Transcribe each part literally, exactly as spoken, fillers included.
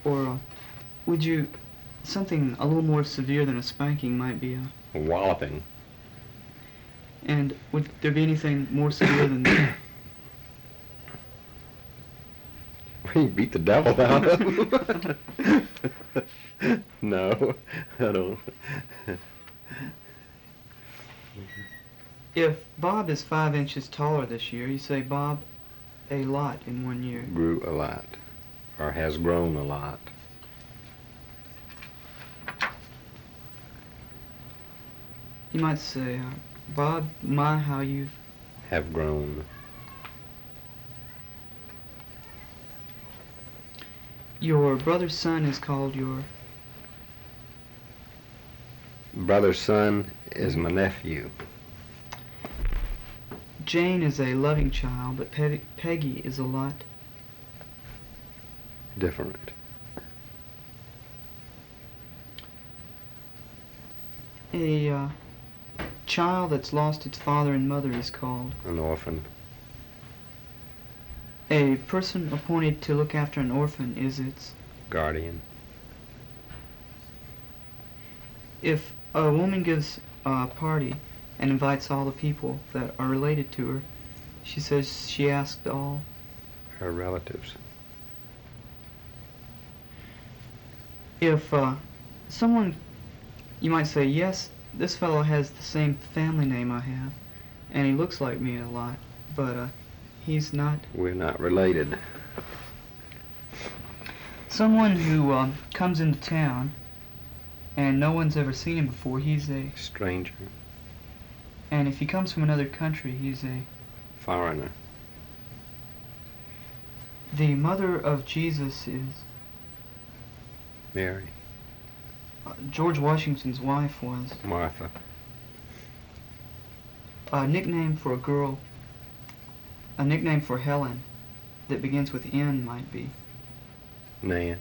Or uh, would you, something a little more severe than a spanking might be a... Walloping. And would there be anything more severe than that? You beat the devil out of him. No, I don't. If Bob is five inches taller this year, you say Bob a lot in one year. Grew a lot, or has grown a lot. You might say, uh, Bob, my, how you've... Have grown. Your brother's son is called your... Brother's son is my nephew. Jane is a loving child, but Pe- Peggy is a lot... Different. A uh, child that's lost its father and mother is called... An orphan. A person appointed to look after an orphan is its... Guardian. If a woman gives a party and invites all the people that are related to her, she says she asked all... Her relatives. If uh, someone, you might say, yes, this fellow has the same family name I have, and he looks like me a lot, but uh, he's not... We're not related. Someone who uh, comes into town and no one's ever seen him before, he's a... Stranger. And if he comes from another country, he's a... Foreigner. The mother of Jesus is... Mary. Uh, George Washington's wife was... Martha. A nickname for a girl, a nickname for Helen that begins with N might be... Nan.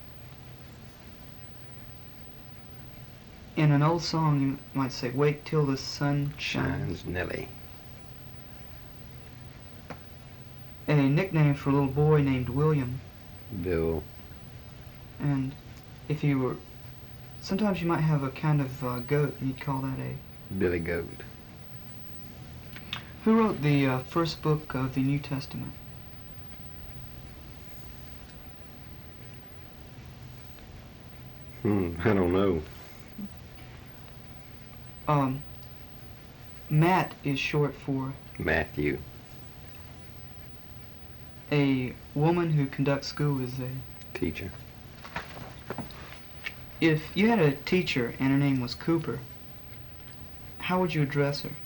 In an old song, you might say, wait till the sun shines. Shines Nellie. A nickname for a little boy named William. Bill. And if you were... Sometimes you might have a kind of uh, goat, and you'd call that a... Billy Goat. Who wrote the uh, first book of the New Testament? Hmm, I don't know. Um, Matt is short for... Matthew. A woman who conducts school is a... Teacher. If you had a teacher and her name was Cooper, how would you address her?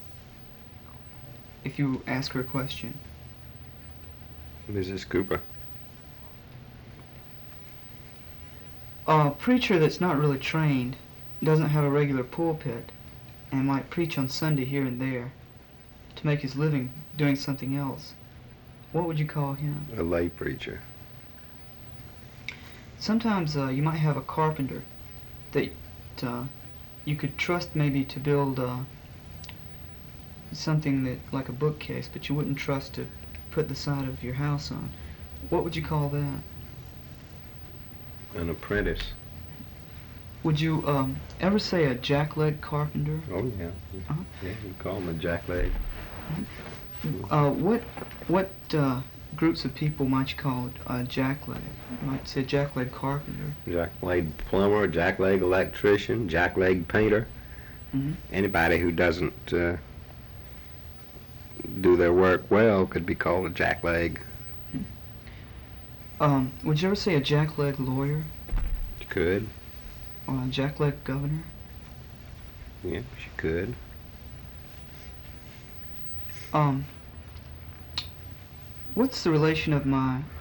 If you ask her a question. Missus Cooper. A preacher that's not really trained, doesn't have a regular pulpit, and might preach on Sunday here and there to make his living doing something else, what would you call him? A lay preacher. Sometimes uh, you might have a carpenter that uh, you could trust maybe to build uh, something that like a bookcase, but you wouldn't trust to put the side of your house on. What would you call that? An apprentice. Would you um, ever say a jackleg carpenter? Oh yeah. Uh-huh. Yeah, you call him a jackleg. Uh, what what uh, groups of people might you call a jackleg? You might say jackleg carpenter. Jackleg plumber, jackleg electrician, jackleg painter. Mm-hmm. Anybody who doesn't uh, do their work well could be called a jackleg. Um, would you ever say a jackleg lawyer You could. or a jackleg governor? Yeah, you could. Um, what's the relation of my